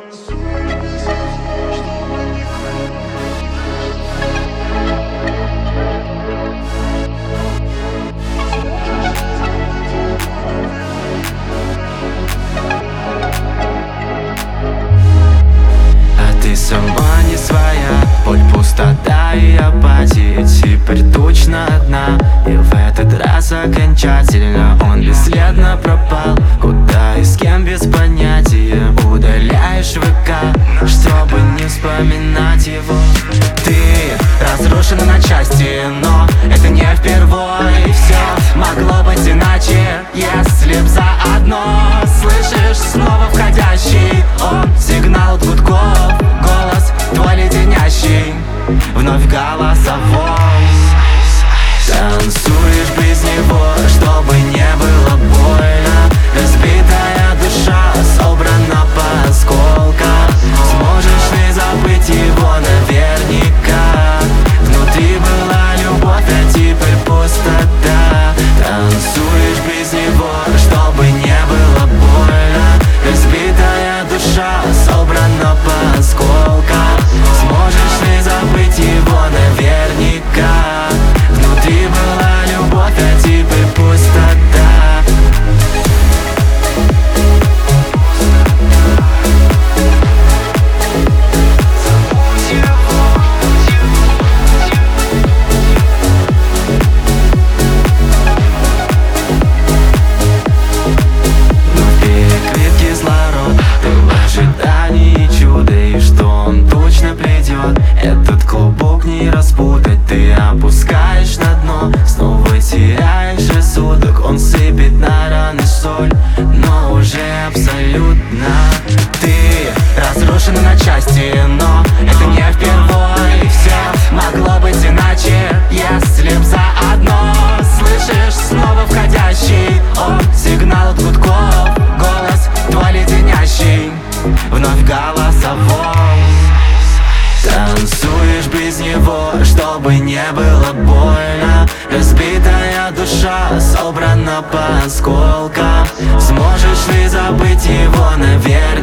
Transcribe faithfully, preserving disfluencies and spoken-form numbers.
Сама не своя, боль, пустота и апатия. Теперь точно одна, и в этот раз окончательно он бесследно пропал. Куда и с кем без понятия. Удаляешь ВК, чтобы не вспоминать его. Ты разрушена на части, но это не впервой. Все могло быть иначе, если б заодно. Слышишь снова входящий он сигнал от гудков. Голос твой леденящий, вновь голосовой. Танцуешь без него, чтобы не было больно. Разбитая душа собрана по осколкам. Сможешь ли забыть его наверняка? Внутри была любовь, а теперь пустота. Танцуешь без него, чтобы не было больно. Разбитая душа собрана по осколкам. Сможешь ли забыть его наверняка? Внутри была любовь, а теперь пустота. Этот клубок не распутать, ты опускаешь на дно. Снова теряешь рассудок, он сыпет на раны соль. Но уже абсолютно ты разрушена на части, но это не впервой. Все могло быть иначе, если б заодно. Слышишь снова входящий он сигнал от гудков. Голос твой леденящий, вновь голосовой. Танцуешь без него, чтобы не было больно. Разбитая душа собрана по осколкам. Сможешь ли забыть его наверное?